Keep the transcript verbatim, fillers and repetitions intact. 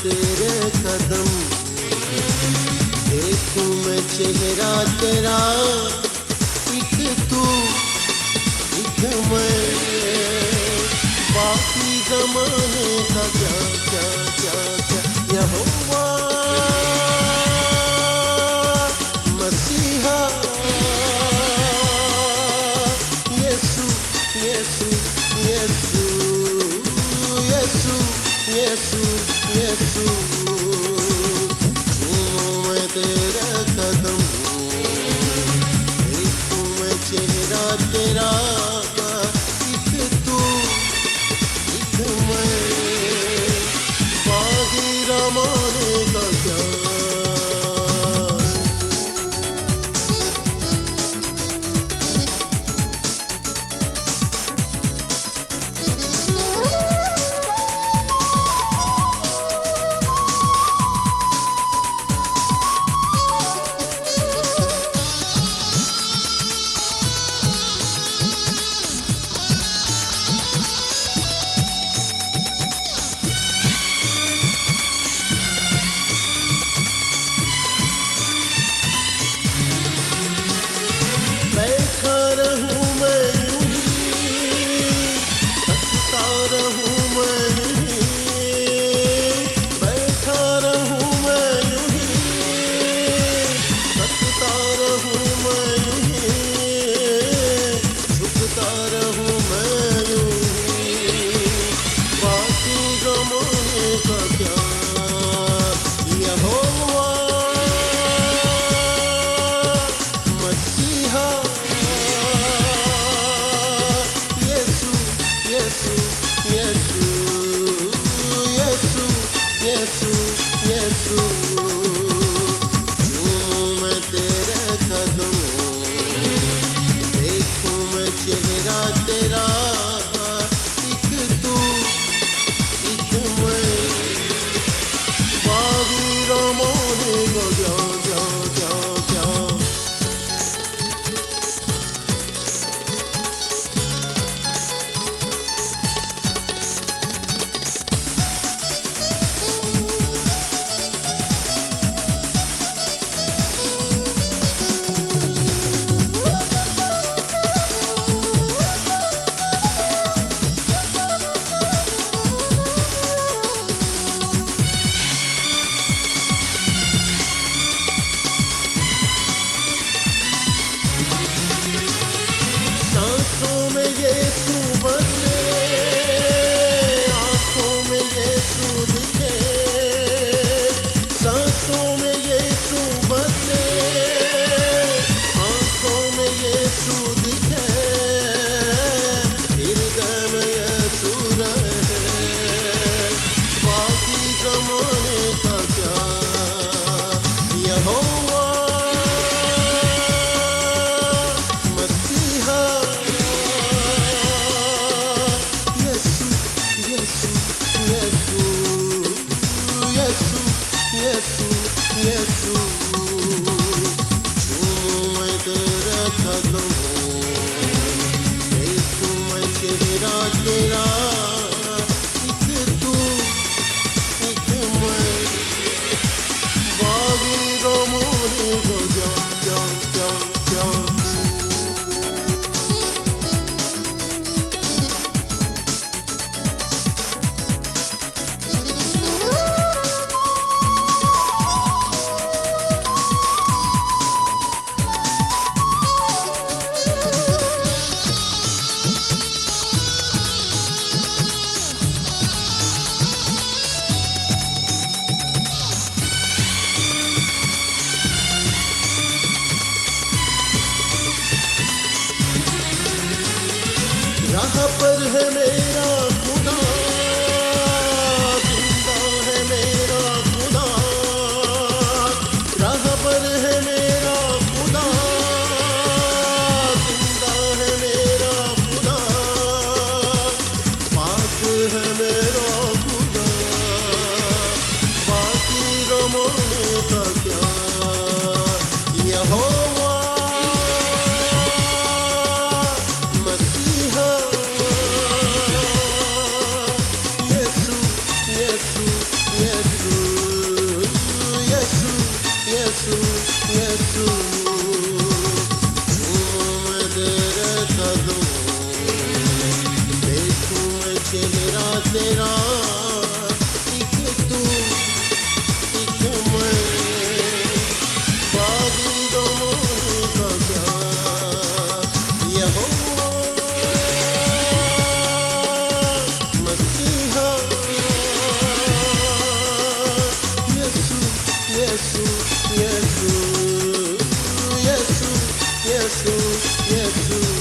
तेरे कदम, देखूं मैं चेहरा तेरा, एक तू एक मैं, बाकी ज़माने का क्या क्या क्या क्या यहोवा मसीहा यीशु यीशु यीशु यीशु यीशु यीशु चूमूं मैं तेरा कदम, देखूं मैं चेहरा तेरा, एक तू एक मैं, बागी ज़माने का क्या। बैठा रहूं मैं यूं ही, हंसता रहूं मैं यूं ही, बैठा रहूं मैं यूं ही, हंसता रहूं मैं यूं ही, झुकता रहूं मैं यूं ही, बाकी ज़माने का क्या यहोवा मसीहा यीशु यीशु यीशु यीशु यीशु यीशु चूमूं मैं तेरे कदम, देखूं मैं चेहरा तेरा, एक तू एक मैं, बागी ज़माने का क्या क्या क्या क्या। सांसों में यीशु बसे, आँखों में यीशु दिखे, सांसों में यीशु बसे, आँखों में यीशु दिखे, हृदय में यीशु रहे, बाकी ज़माने का क्या यहोवा मसीहा यीशु यीशु यीशु यीशु यीशु यीशु चूमूं मैं तेरा कदम, देखूं मैं चेहरा तेरा, एक तू एक मैं, बागी ज़माने का क्या क्या क्या क्या। राह पर है मेरा खुदा, जिंदा है मेरा खुदा, राह पर है मेरा खुदा, जिंदा है मेरा खुदा, पाक है मेरा खुदा, बाकी ज़माने का क्या यहोवा मसीहा यीशु यीशु यीशु तेरा एक तू एक मैं बादल दोनों का क्या यहोवा मसीहा यीशु यीशु यीशु यीशु यीशु यीशु